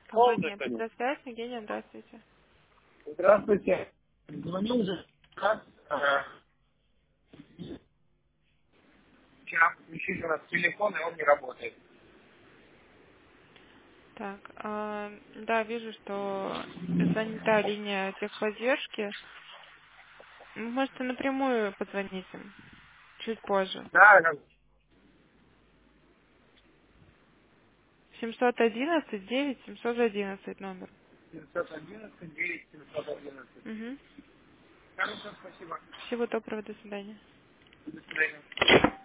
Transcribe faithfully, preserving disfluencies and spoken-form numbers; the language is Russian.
Компания «Петросвязь». Евгения, здравствуйте. Здравствуйте. Звоню уже раз. а, Вчера включили у нас телефон, и он не работает. Так, а, да, вижу, что занята линия техподдержки. Вы можете напрямую позвонить им чуть позже. Да, как семьсот одиннадцать девять семьсот одиннадцать номер. семьсот одиннадцать девять семьсот одиннадцать. Угу. Хорошо, спасибо. Всего доброго, до свидания. До свидания.